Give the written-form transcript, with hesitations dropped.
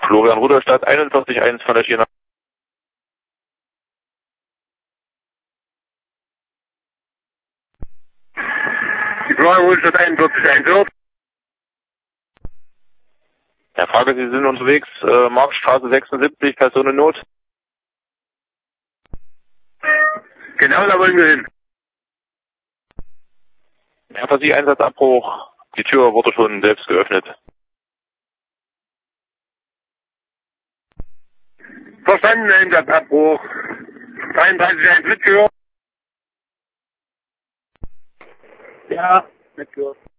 Florian Rudolstadt 41.1 von der Schiene. Florian Rudolstadt 41.1. Ja, Frage, Sie sind unterwegs, Marktstraße 76, Personennot. Genau, da wollen wir hin. Ja, für Sie Einsatzabbruch. Die Tür wurde schon selbst geöffnet. Verstanden, Einsatzabbruch. 33.1 mitgehört. Ja, mitgehört.